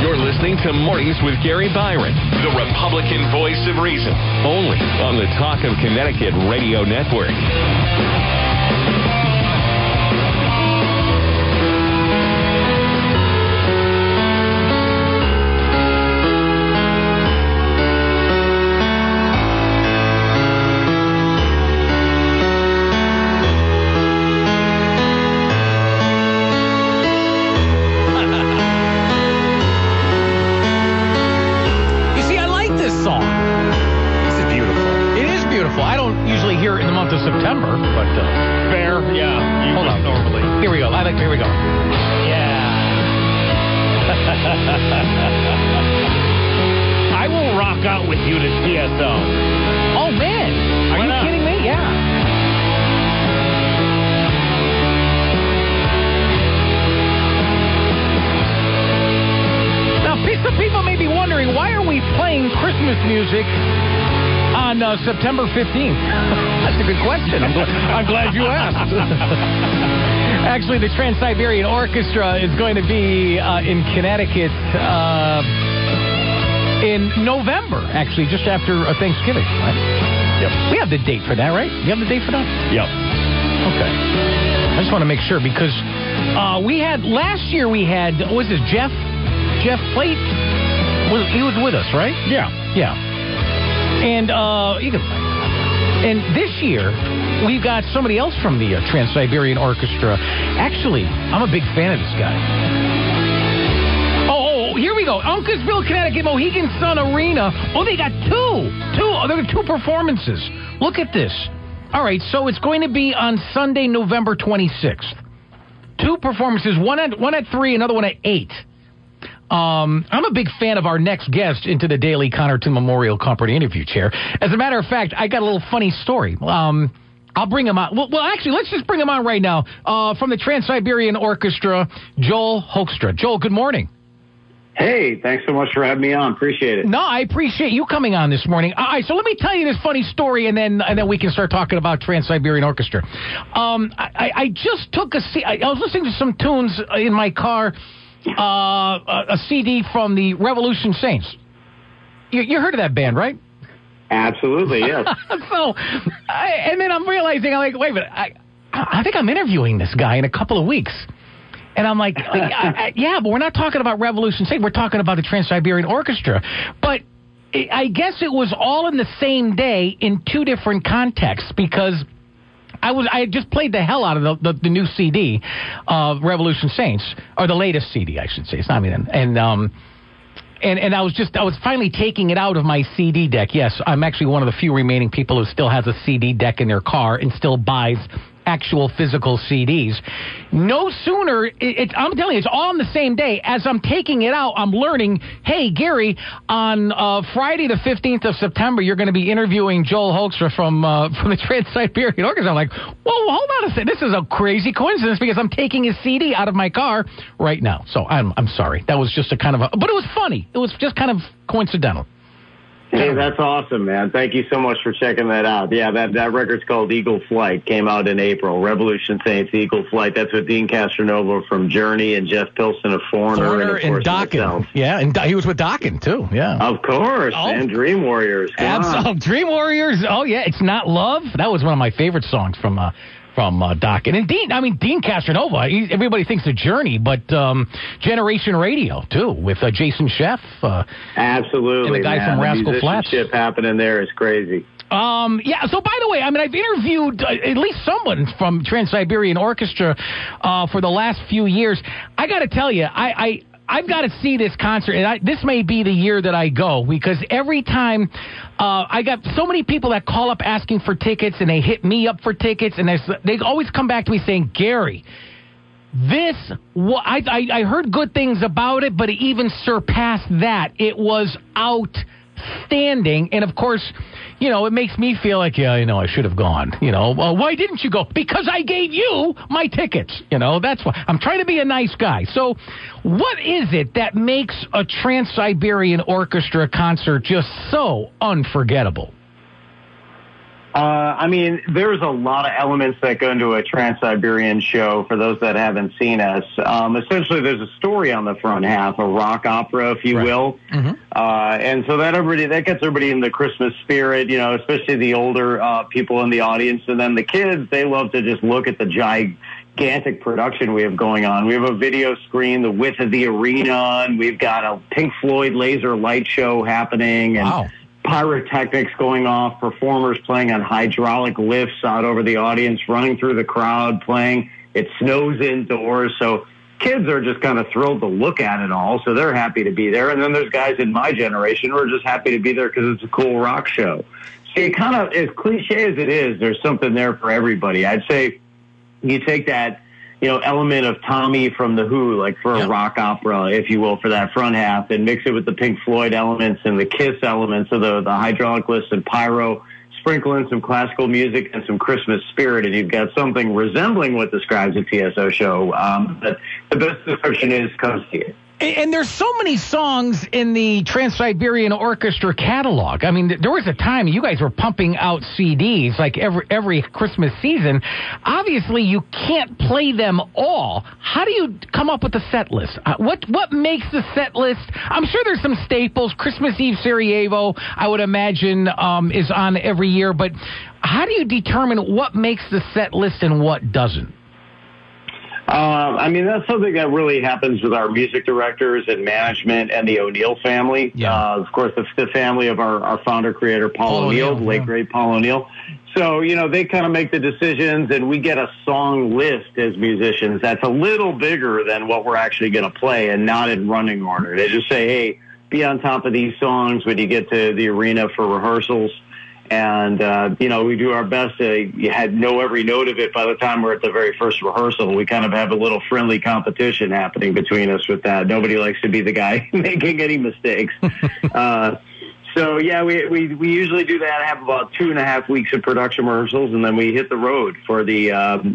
You're listening to Mornings with Gary Byron, the Republican voice of reason, only on the Talk of Connecticut Radio Network. September, but fair, yeah. Hold on, normally. Here we go. Here we go. Yeah. I will rock out with you to TSO. Oh man, are you kidding me? Yeah. Now, some people may be wondering, why are we playing Christmas music on September 15th? That's a good question. I'm glad you asked. Actually, the Trans-Siberian Orchestra is going to be in Connecticut in November, actually, just after Thanksgiving, right? Yep. We have the date for that, right? You have the date for that? Yep. Okay. I just want to make sure, because last year we had, what was this, Jeff Plate? He was with us, right? Yeah. Yeah. And you can find it. And this year, we've got somebody else from the Trans-Siberian Orchestra. Actually, I'm a big fan of this guy. Oh, here we go. Uncasville, Connecticut, Mohegan Sun Arena. Oh, they got two performances. Look at this. All right, so it's going to be on Sunday, November 26th. Two performances, one at 3, another one at 8. I'm a big fan of our next guest into the Daily Connerton Memorial Company interview chair. As a matter of fact, I got a little funny story. I'll bring him on. Well, actually, let's just bring him on right now. From the Trans-Siberian Orchestra, Joel Hoekstra. Joel, good morning. Hey, thanks so much for having me on. Appreciate it. No, I appreciate you coming on this morning. All right, so let me tell you this funny story, and then we can start talking about Trans-Siberian Orchestra. I just took a seat. I was listening to some tunes in my car. A CD from the Revolution Saints. You heard of that band, right? Absolutely, yes. And then I'm realizing, I'm like, wait a minute, I think I'm interviewing this guy in a couple of weeks. And I'm like, yeah, but we're not talking about Revolution Saints. We're talking about the Trans-Siberian Orchestra. But I guess it was all in the same day in two different contexts, because I had just played the hell out of the new CD of Revolution Saints, or the latest CD, I should say. It's not me then. And I was finally taking it out of my CD deck. Yes, I'm actually one of the few remaining people who still has a CD deck in their car and still buys actual physical CDs. No sooner, I'm telling you, it's all on the same day. As I'm taking it out, I'm learning, hey, Gary, on Friday the 15th of September, you're going to be interviewing Joel Hoekstra from the Trans-Siberian Orchestra. I'm like, whoa, hold on a second. This is a crazy coincidence, because I'm taking his CD out of my car right now. So I'm sorry. That was just but it was funny. It was just kind of coincidental. Hey, that's awesome, man. Thank you so much for checking that out. Yeah, that record's called Eagle Flight. Came out in April. Revolution Saints, Eagle Flight. That's with Dean Castronova from Journey and Jeff Pilson of Foreigner and Dokken. Yeah, and he was with Dokken, too. Yeah. Of course. And Dream Warriors. Absolutely. Dream Warriors. Oh, yeah. It's Not Love. That was one of my favorite songs from Dokken. And Dean Castronova, everybody thinks of Journey, but Generation Radio, too, with Jason Scheff. Absolutely, and the guy from Rascal Flatts. The musicianship happening there is crazy. Yeah, so by the way, I've interviewed at least someone from Trans-Siberian Orchestra for the last few years. I got to tell you, I've got to see this concert, and this may be the year that I go, because every time I got so many people that call up asking for tickets, and they hit me up for tickets, and they always come back to me saying, Gary, I heard good things about it, but it even surpassed that. It was outstanding, and of course, it makes me feel like, I should have gone. Well, why didn't you go? Because I gave you my tickets. That's why. I'm trying to be a nice guy. So what is it that makes a Trans-Siberian Orchestra concert just so unforgettable? I mean, there's a lot of elements that go into a Trans-Siberian show for those that haven't seen us. Essentially, there's a story on the front half, a rock opera, if you will. Mm-hmm. And so that gets everybody in the Christmas spirit, you know, especially the older people in the audience. And then the kids, they love to just look at the gigantic production we have going on. We have a video screen the width of the arena, and we've got a Pink Floyd laser light show happening. And wow. Pyrotechnics going off, performers playing on hydraulic lifts out over the audience, running through the crowd, playing. It snows indoors, so kids are just kind of thrilled to look at it all, so they're happy to be there. And then there's guys in my generation who are just happy to be there because it's a cool rock show. So it kind of, as cliche as it is, there's something there for everybody. I'd say you take that, you know, element of Tommy from The Who, like for a rock opera, if you will, for that front half, and mix it with the Pink Floyd elements and the Kiss elements of the hydraulic lifts and pyro, sprinkle in some classical music and some Christmas spirit, and you've got something resembling what describes a TSO show. But the best description is come see it. And there's so many songs in the Trans-Siberian Orchestra catalog. I mean, there was a time you guys were pumping out CDs like every Christmas season. Obviously, you can't play them all. How do you come up with a set list? What makes the set list? I'm sure there's some staples. Christmas Eve Sarajevo, I would imagine, is on every year. But how do you determine what makes the set list and what doesn't? I mean, that's something that really happens with our music directors and management and the O'Neill family. Yeah. Of course, the family of our founder-creator, Paul O'Neill, the late, great Paul O'Neill. So, you know, they kind of make the decisions, and we get a song list as musicians that's a little bigger than what we're actually going to play and not in running order. They just say, hey, be on top of these songs when you get to the arena for rehearsals. And, you know, we do our best to know every note of it by the time we're at the very first rehearsal. We kind of have a little friendly competition happening between us with that. Nobody likes to be the guy making any mistakes. So, yeah, we usually do that. I have about 2.5 weeks of production rehearsals, and then we hit the road for the,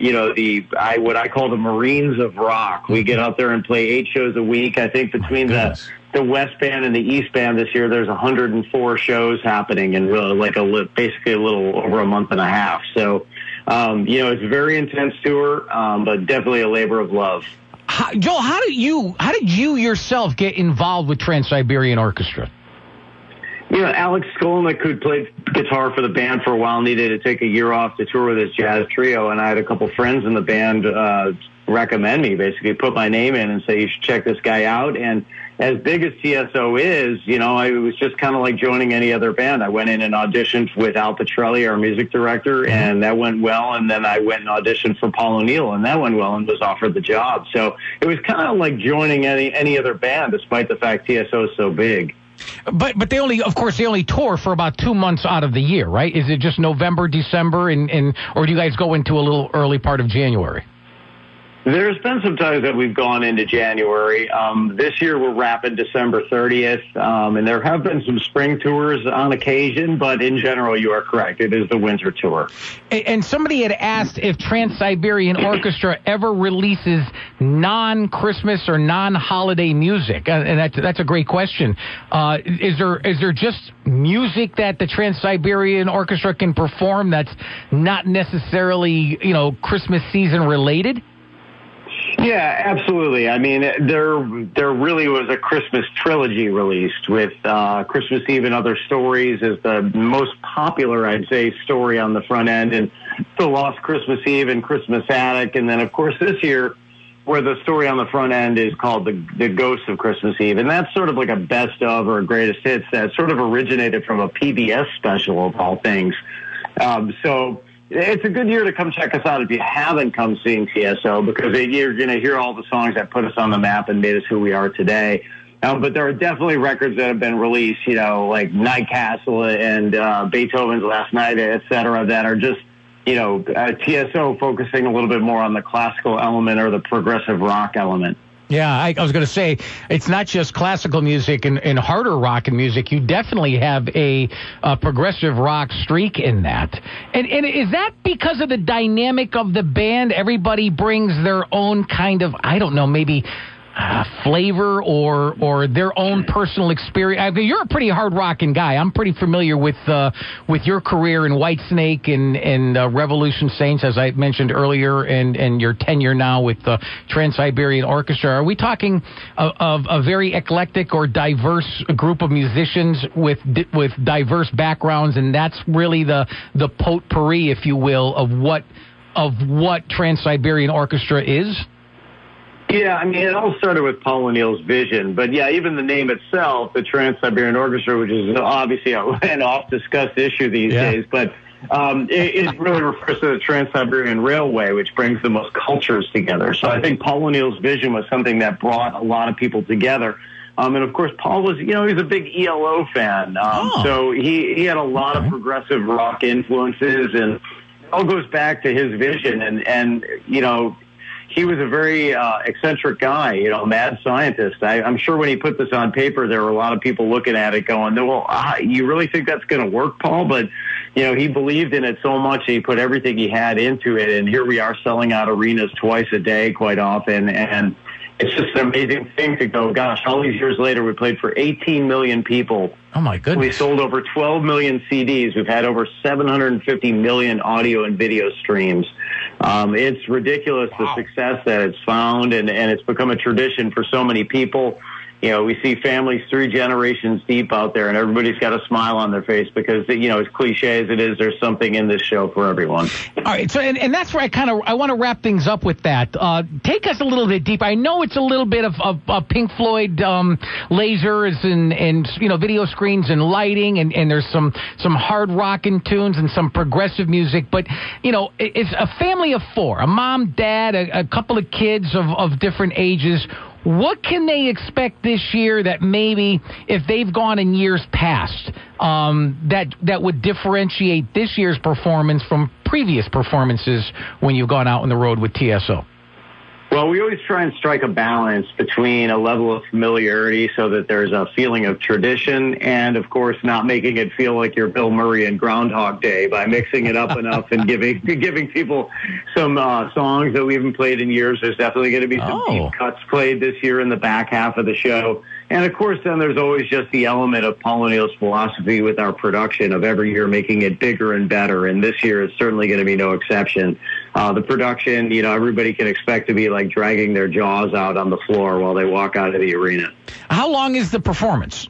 what I call the Marines of Rock. We get out there and play 8 shows a week. I think between the West Band and the East Band this year, there's 104 shows happening in really basically a little over a month and a half. So, you know, it's a very intense tour, but definitely a labor of love. Joel, how did you yourself get involved with Trans-Siberian Orchestra? You know, Alex Skolnick, who'd played guitar for the band for a while, needed to take a year off to tour with his jazz trio, and I had a couple friends in the band recommend me, basically put my name in and say, you should check this guy out. And as big as TSO is, you know, it was just kind of like joining any other band. I went in and auditioned with Al Petrelli, our music director, and that went well. And then I went and auditioned for Paul O'Neill, and that went well, and was offered the job. So it was kind of like joining any other band, despite the fact TSO is so big. But they only tour for about 2 months out of the year, right? Is it just November, December, or do you guys go into a little early part of January? There's been some times that we've gone into January. This year we're wrapping December 30th, and there have been some spring tours on occasion, but in general, you are correct. It is the winter tour. And somebody had asked if Trans-Siberian Orchestra ever releases non-Christmas or non-holiday music, and that's a great question. Is there just music that the Trans-Siberian Orchestra can perform that's not necessarily, you know, Christmas season related? Yeah, absolutely. I mean, there really was a Christmas trilogy released with Christmas Eve and Other Stories as the most popular, I'd say, story on the front end, and The Lost Christmas Eve and Christmas Attic. And then, of course, this year, where the story on the front end is called The Ghost of Christmas Eve. And that's sort of like a best of or a greatest hits that sort of originated from a PBS special of all things. So it's a good year to come check us out if you haven't come seeing TSO, because you're going to hear all the songs that put us on the map and made us who we are today. But there are definitely records that have been released, you know, like Night Castle and Beethoven's Last Night, et cetera, that are just, you know, TSO focusing a little bit more on the classical element or the progressive rock element. Yeah, I was going to say, it's not just classical music and harder rock and music. You definitely have a progressive rock streak in that. And is that because of the dynamic of the band? Everybody brings their own kind of, I don't know, maybe flavor or their own personal experience? I mean, you're a pretty hard rocking guy. I'm pretty familiar with your career in Whitesnake and Revolution Saints, as I mentioned earlier, and your tenure now with the Trans-Siberian Orchestra. Are we talking of a very eclectic or diverse group of musicians with diverse backgrounds, and that's really the potpourri, if you will, of what Trans-Siberian Orchestra is? Yeah, I mean, it all started with Paul O'Neill's vision, but yeah, even the name itself, the Trans-Siberian Orchestra, which is obviously an oft-discussed issue these days, but it really refers to the Trans-Siberian Railway, which brings the most cultures together. So I think Paul O'Neill's vision was something that brought a lot of people together. And of course, Paul was, he's a big ELO fan. So he had a lot of progressive rock influences, and it all goes back to his vision. And he was a very eccentric guy, mad scientist. I'm sure when he put this on paper, there were a lot of people looking at it going, well, you really think that's going to work, Paul? But, he believed in it so much, he put everything he had into it. And here we are selling out arenas twice a day quite often. And it's just an amazing thing to go, gosh, all these years later, we played for 18 million people. Oh, my goodness. We sold over 12 million CDs. We've had over 750 million audio and video streams. It's ridiculous, the success that it's found, and it's become a tradition for so many people. We see families 3 generations deep out there, and everybody's got a smile on their face because, as cliche as it is, there's something in this show for everyone. All right, so and that's where I want to wrap things up with that. Take us a little bit deeper. I know it's a little bit of Pink Floyd lasers and video screens and lighting, and there's some hard rockin' tunes and some progressive music, but it's a family of 4, a mom, dad, a couple of kids of different ages. What can they expect this year that maybe, if they've gone in years past, that would differentiate this year's performance from previous performances when you've gone out on the road with TSO? Well, we always try and strike a balance between a level of familiarity so that there's a feeling of tradition and, of course, not making it feel like you're Bill Murray in Groundhog Day by mixing it up enough and giving people some songs that we haven't played in years. There's definitely going to be some deep cuts played this year in the back half of the show. And, of course, then there's always just the element of Paul O'Neill's philosophy with our production of every year making it bigger and better. And this year is certainly going to be no exception. The production, everybody can expect to be like dragging their jaws out on the floor while they walk out of the arena. How long is the performance?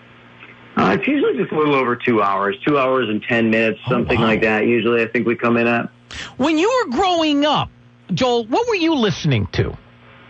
It's usually just a little over 2 hours, 2 hours and 10 minutes, something like that. Usually I think we come in at. When you were growing up, Joel, what were you listening to?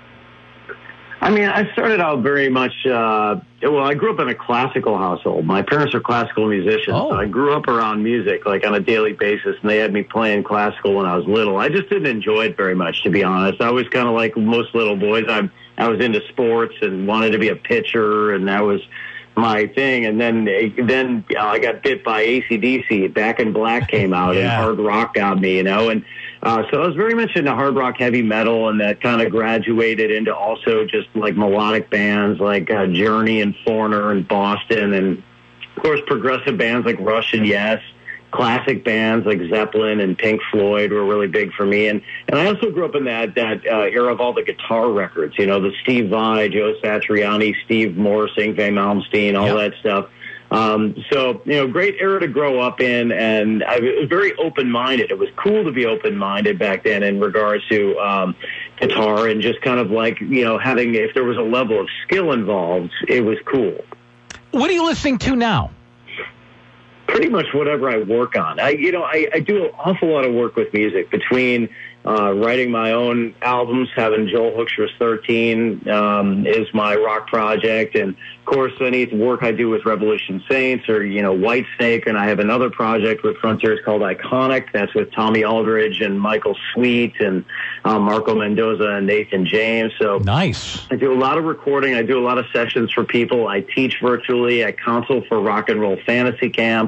I mean, I started out very much, I grew up in a classical household. My parents are classical musicians. So I grew up around music, like on a daily basis, and they had me playing classical when I was little. I just didn't enjoy it very much, to be honest. I was kind of like most little boys. I was into sports and wanted to be a pitcher, and that was my thing. And then I got bit by AC/DC. Back in Black came out, and hard rock got me, and so I was very much into hard rock, heavy metal, and that kind of graduated into also just like melodic bands like Journey and Foreigner and Boston, and of course progressive bands like Rush and Yes. Classic bands like Zeppelin and Pink Floyd were really big for me, and I also grew up in that era of all the guitar records, the Steve Vai, Joe Satriani, Steve Morse, Yngwie Malmsteen, all that stuff. So, great era to grow up in, and I was very open-minded. It was cool to be open-minded back then in regards to guitar, and just kind of like, having, if there was a level of skill involved, it was cool. What are you listening to now? Pretty much whatever I work on. I do an awful lot of work with music between writing my own albums, having Joel Hoekstra's 13 is my rock project, and of course any work I do with Revolution Saints or Whitesnake, and I have another project with Frontiers called Iconic. That's with Tommy Aldridge and Michael Sweet and Marco Mendoza and Nathan James. So nice. I do a lot of recording. I do a lot of sessions for people. I teach virtually. I counsel for Rock and Roll Fantasy Camp.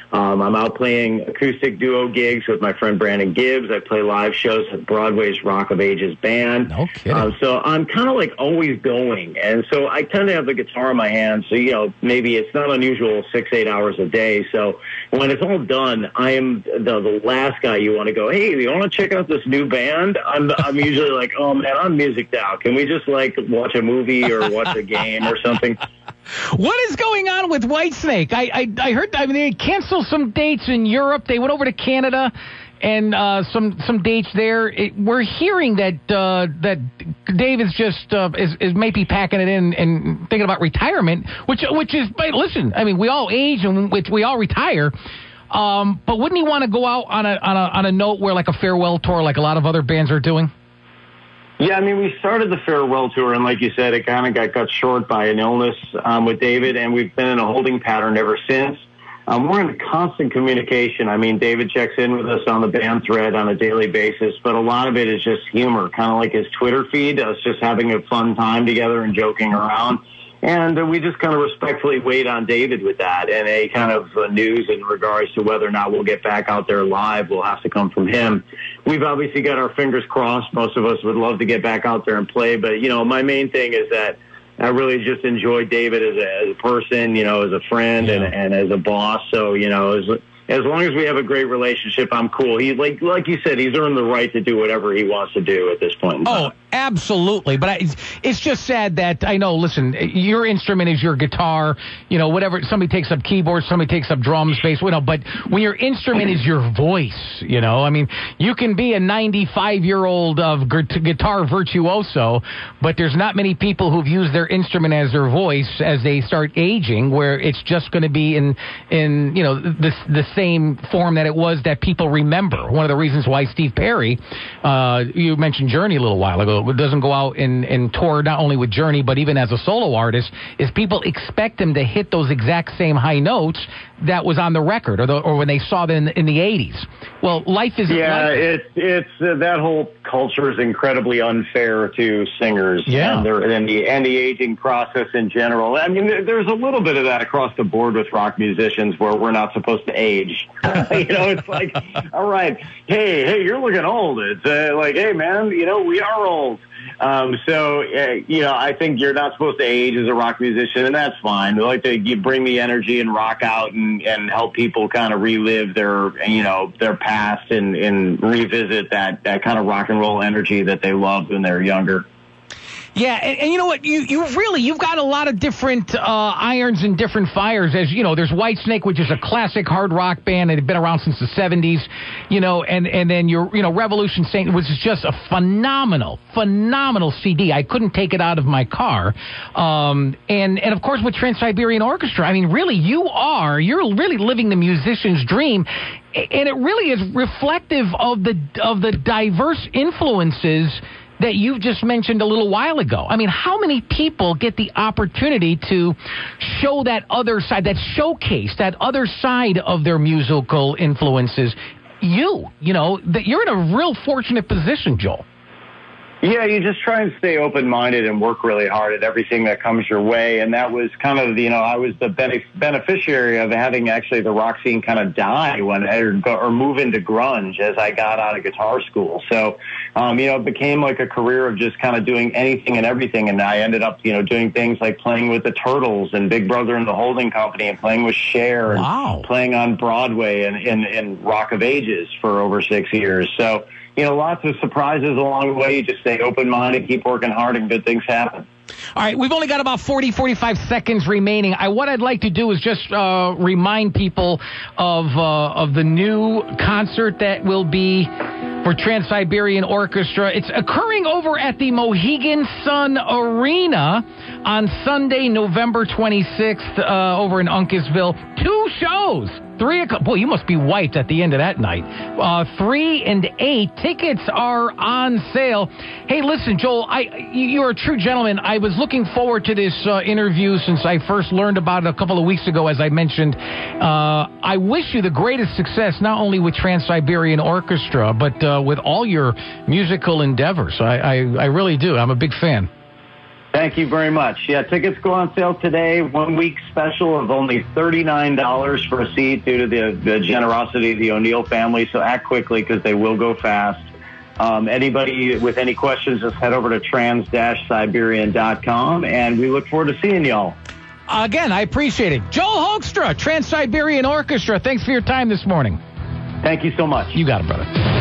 I'm out playing acoustic duo gigs with my friend Brandon Gibbs. I play live shows at Broadway's Rock of Ages band. No kidding. So I'm kind of like always going. And so I tend to have the guitar in my hand. So, maybe it's not unusual 6-8 hours a day. So when it's all done, I am the last guy you want to go, hey, you want to check out this new band? I'm usually like, oh, man, I'm music now. Can we just like watch a movie or watch a game or something? What is going on with Whitesnake? I heard they canceled some dates in Europe. They went over to Canada and some dates there. We're hearing that Dave is just is maybe packing it in and thinking about retirement, which is, listen, I mean, we all age and we all retire. But wouldn't he want to go out on a note where like a farewell tour, like a lot of other bands are doing? Yeah, I mean, we started the farewell tour, and like you said, it kind of got cut short by an illness with David, and we've been in a holding pattern ever since. We're in constant communication. I mean, David checks in with us on the band thread on a daily basis, but a lot of it is just humor, kind of like his Twitter feed, us just having a fun time together and joking around. And we just kind of respectfully wait on David with that. And any kind of news in regards to whether or not we'll get back out there live will have to come from him. We've obviously got our fingers crossed. Most of us would love to get back out there and play. But, my main thing is that I really just enjoy David as a person, as a friend and as a boss. So, as long as we have a great relationship, I'm cool. He, like you said, he's earned the right to do whatever he wants to do at this point in time. Oh, absolutely. But it's just sad that, I know, listen, your instrument is your guitar, whatever. Somebody takes up keyboards, somebody takes up drums, bass, but when your instrument is your voice, I mean, you can be a 95-year-old guitar virtuoso, but there's not many people who've used their instrument as their voice as they start aging, where it's just going to be in the same form that it was that people remember. One of the reasons why Steve Perry, you mentioned Journey a little while ago, doesn't go out and tour not only with Journey but even as a solo artist, is people expect him to hit those exact same high notes that was on the record or when they saw them in the 80s. Well, life is it's that whole culture is incredibly unfair to singers and the aging process in general. I mean, there's a little bit of that across the board with rock musicians where we're not supposed to age. It's like, all right, hey, you're looking old. It's like, hey, man, we are old. I think you're not supposed to age as a rock musician, and that's fine. We like to bring the energy and rock out and help people kind of relive their past and revisit that kind of rock and roll energy that they loved when they were younger. Yeah, and you know what? You've got a lot of different irons and different fires. As you know, there's Whitesnake, which is a classic hard rock band that had been around since the 70s. And then your Revolution Saint, which is just a phenomenal CD. I couldn't take it out of my car. And of course with Trans-Siberian Orchestra, I mean, really, you're really living the musician's dream. And it really is reflective of the diverse influences that you just mentioned a little while ago. I mean, how many people get the opportunity to show that other side, that showcase that other side of their musical influences? You're in a real fortunate position, Joel. Yeah, you just try and stay open-minded and work really hard at everything that comes your way. And that was kind of, I was the beneficiary of having actually the rock scene kind of die or move into grunge as I got out of guitar school. So, it became like a career of just kind of doing anything and everything. And I ended up, doing things like playing with the Turtles and Big Brother and the Holding Company and playing with Cher and playing on Broadway and Rock of Ages for over 6 years. So, lots of surprises along the way. You just stay open-minded, keep working hard, and good things happen. All right, we've only got about 45 seconds remaining. What I'd like to do is just remind people of the new concert that will be for Trans-Siberian Orchestra. It's occurring over at the Mohegan Sun Arena on Sunday, November 26th, over in Uncasville. 2 shows. 3 o'clock. Boy, you must be wiped at the end of that night. 3 and 8 tickets are on sale. Hey, listen, Joel, you're a true gentleman. I was looking forward to this interview since I first learned about it a couple of weeks ago, as I mentioned. I wish you the greatest success, not only with Trans-Siberian Orchestra, but with all your musical endeavors. I really do. I'm a big fan. Thank you very much. Yeah, tickets go on sale today. 1 week special of only $39 for a seat due to the generosity of the O'Neill family. So act quickly because they will go fast. Anybody with any questions, just head over to trans-siberian.com, and we look forward to seeing y'all. Again, I appreciate it. Joel Hoekstra, Trans-Siberian Orchestra. Thanks for your time this morning. Thank you so much. You got it, brother.